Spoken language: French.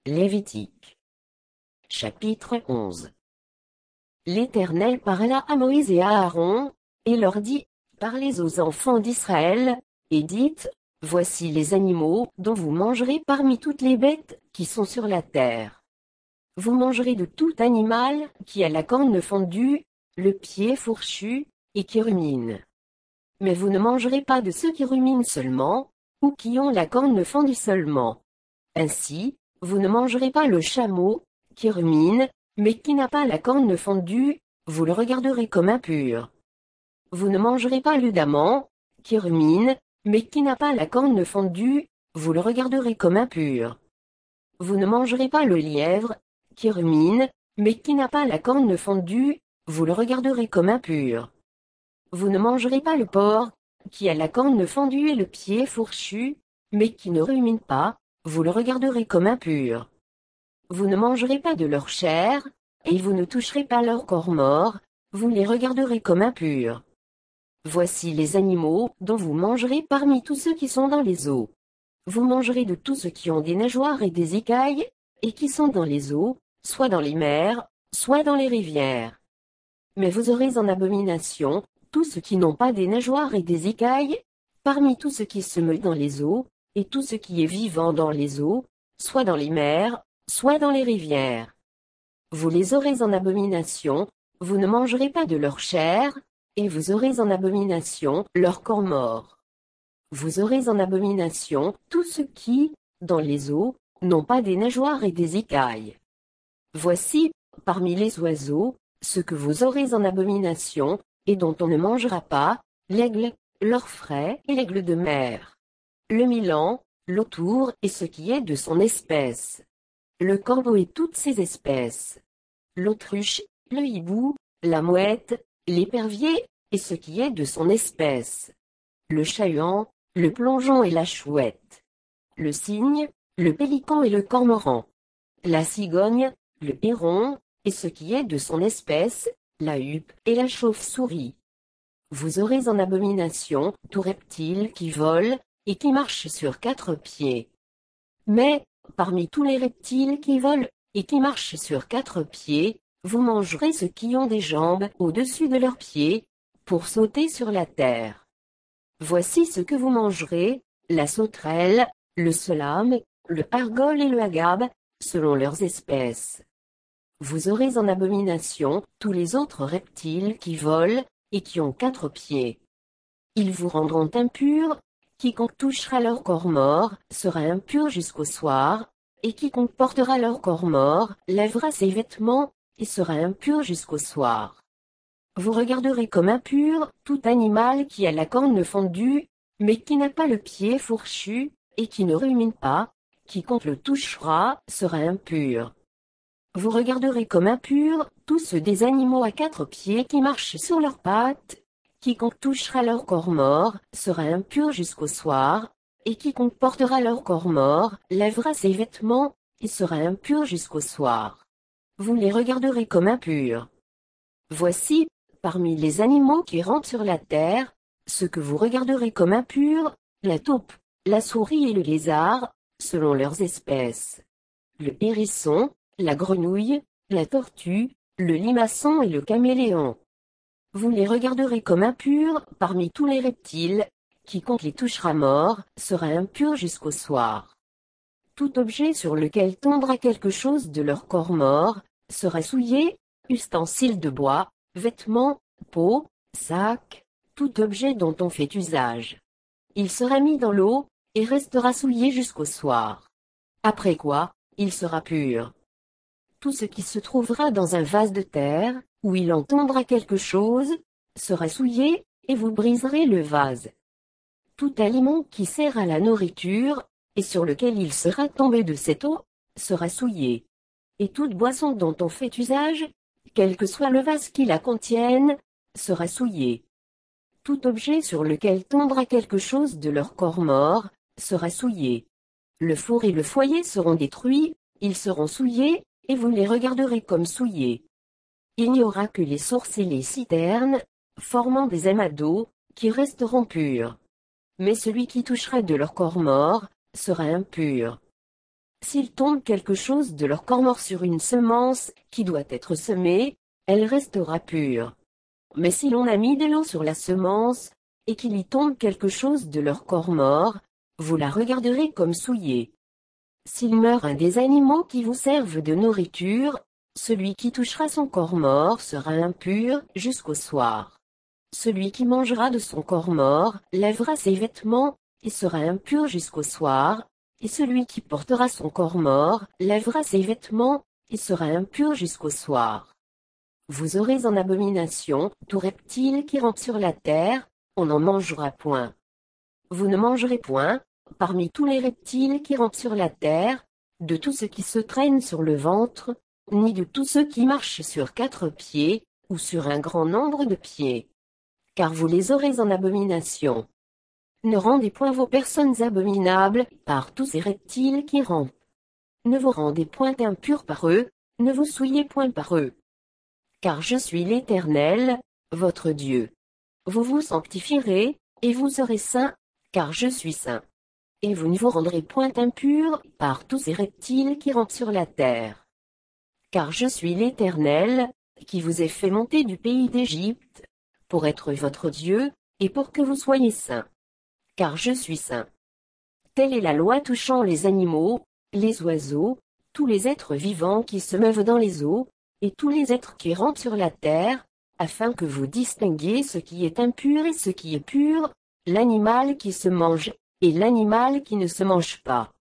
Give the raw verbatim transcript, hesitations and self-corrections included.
Lévitique. Chapitre onze. L'Éternel parla à Moïse et à Aaron, et leur dit, Parlez aux enfants d'Israël, et dites, Voici les animaux dont vous mangerez parmi toutes les bêtes qui sont sur la terre. Vous mangerez de tout animal qui a la corne fendue, le pied fourchu, et qui rumine. Mais vous ne mangerez pas de ceux qui ruminent seulement, ou qui ont la corne fendue seulement. Ainsi, vous ne mangerez pas le chameau, qui rumine, mais qui n'a pas la corne fendue, vous le regarderez comme impur. Vous ne mangerez pas le daman, qui rumine, mais qui n'a pas la corne fendue, vous le regarderez comme impur. Vous ne mangerez pas le lièvre, qui rumine, mais qui n'a pas la corne fendue, vous le regarderez comme impur. Vous ne mangerez pas le porc, qui a la corne fendue et le pied fourchu, mais qui ne rumine pas, vous le regarderez comme impur. Vous ne mangerez pas de leur chair, et vous ne toucherez pas leur corps mort, vous les regarderez comme impurs. Voici les animaux dont vous mangerez parmi tous ceux qui sont dans les eaux. Vous mangerez de tous ceux qui ont des nageoires et des écailles, et qui sont dans les eaux, soit dans les mers, soit dans les rivières. Mais vous aurez en abomination tous ceux qui n'ont pas des nageoires et des écailles, parmi tous ceux qui se meuvent dans les eaux, et tout ce qui est vivant dans les eaux, soit dans les mers, soit dans les rivières. Vous les aurez en abomination, vous ne mangerez pas de leur chair, et vous aurez en abomination leur corps mort. Vous aurez en abomination tous ceux qui, dans les eaux, n'ont pas des nageoires et des écailles. Voici, parmi les oiseaux, ce que vous aurez en abomination, et dont on ne mangera pas, l'aigle, l'orfraie et l'aigle de mer. Le milan, l'autour et ce qui est de son espèce. Le corbeau et toutes ses espèces. L'autruche, le hibou, la mouette, l'épervier, et ce qui est de son espèce. Le chat-huant, le plongeon et la chouette. Le cygne, le pélican et le cormoran. La cigogne, le héron, et ce qui est de son espèce, la huppe et la chauve-souris. Vous aurez en abomination tout reptile qui vole, et qui marche sur quatre pieds. Mais, parmi tous les reptiles qui volent, et qui marchent sur quatre pieds, vous mangerez ceux qui ont des jambes au-dessus de leurs pieds, pour sauter sur la terre. Voici ce que vous mangerez, la sauterelle, le solame, le argol et le agabe, selon leurs espèces. Vous aurez en abomination tous les autres reptiles qui volent, et qui ont quatre pieds. Ils vous rendront impurs, quiconque touchera leur corps mort, sera impur jusqu'au soir, et quiconque portera leur corps mort, lèvera ses vêtements, et sera impur jusqu'au soir. Vous regarderez comme impur tout animal qui a la corne fendue, mais qui n'a pas le pied fourchu, et qui ne rumine pas, quiconque le touchera, sera impur. Vous regarderez comme impurs tous ceux des animaux à quatre pieds qui marchent sur leurs pattes, quiconque touchera leur corps mort, sera impur jusqu'au soir, et quiconque portera leur corps mort, lèvera ses vêtements, et sera impur jusqu'au soir. Vous les regarderez comme impurs. Voici, parmi les animaux qui rampent sur la terre, ce que vous regarderez comme impurs, la taupe, la souris et le lézard, selon leurs espèces. Le hérisson, la grenouille, la tortue, le limaçon et le caméléon. Vous les regarderez comme impurs parmi tous les reptiles, quiconque les touchera mort, sera impur jusqu'au soir. Tout objet sur lequel tombera quelque chose de leur corps mort, sera souillé, ustensiles de bois, vêtements, peau, sac, tout objet dont on fait usage. Il sera mis dans l'eau, et restera souillé jusqu'au soir. Après quoi, il sera pur. Tout ce qui se trouvera dans un vase de terre, où il en tombera quelque chose, sera souillé, et vous briserez le vase. Tout aliment qui sert à la nourriture, et sur lequel il sera tombé de cette eau, sera souillé. Et toute boisson dont on fait usage, quel que soit le vase qui la contienne, sera souillé. Tout objet sur lequel tombera quelque chose de leur corps mort, sera souillé. Le four et le foyer seront détruits, ils seront souillés, et vous les regarderez comme souillés. Il n'y aura que les sources et les citernes, formant des amas d'eau, qui resteront purs. Mais celui qui touchera de leur corps mort, sera impur. S'il tombe quelque chose de leur corps mort sur une semence, qui doit être semée, elle restera pure. Mais si l'on a mis de l'eau sur la semence, et qu'il y tombe quelque chose de leur corps mort, vous la regarderez comme souillée. S'il meurt un des animaux qui vous servent de nourriture, celui qui touchera son corps mort sera impur jusqu'au soir. Celui qui mangera de son corps mort lèvera ses vêtements, et sera impur jusqu'au soir, et celui qui portera son corps mort lèvera ses vêtements, et sera impur jusqu'au soir. Vous aurez en abomination tout reptile qui rampe sur la terre, on n'en mangera point. Vous ne mangerez point, parmi tous les reptiles qui rampent sur la terre, de tout ce qui se traîne sur le ventre, ni de tous ceux qui marchent sur quatre pieds, ou sur un grand nombre de pieds. Car vous les aurez en abomination. Ne rendez point vos personnes abominables par tous ces reptiles qui rampent. Ne vous rendez point impurs par eux, ne vous souillez point par eux. Car je suis l'Éternel, votre Dieu. Vous vous sanctifierez, et vous serez saints, car je suis saint. Et vous ne vous rendrez point impurs par tous ces reptiles qui rampent sur la terre. Car je suis l'Éternel, qui vous ai fait monter du pays d'Égypte, pour être votre Dieu, et pour que vous soyez saints. Car je suis saint. Telle est la loi touchant les animaux, les oiseaux, tous les êtres vivants qui se meuvent dans les eaux, et tous les êtres qui rampent sur la terre, afin que vous distinguiez ce qui est impur et ce qui est pur, l'animal qui se mange, et l'animal qui ne se mange pas.